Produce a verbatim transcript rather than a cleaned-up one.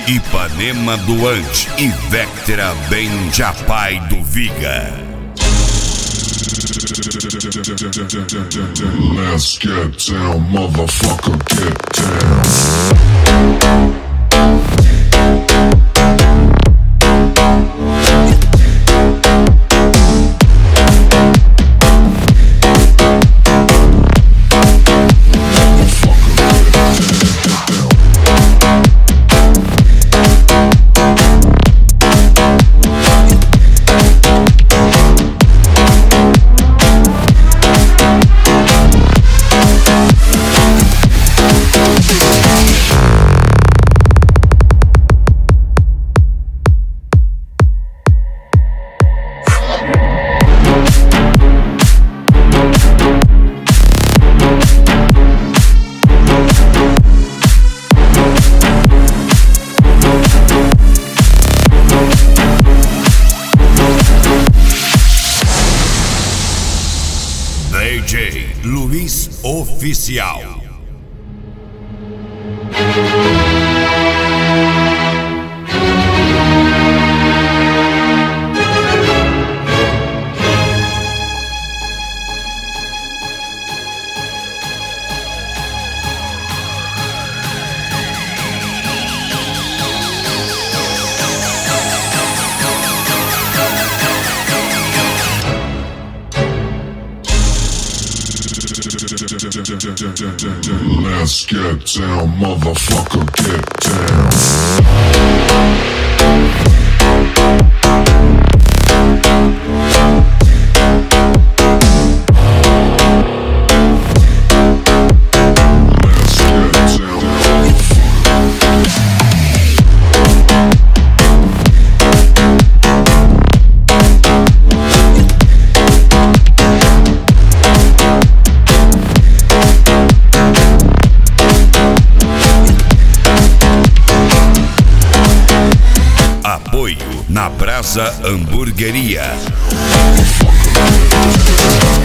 Ipanema do Ante e Vectra Benjapai do Viga. Let's get down, motherfucker, get down. D J Luiz Oficial. Let's get down, motherfucker, get down. Apoio na Brasa Hamburgueria.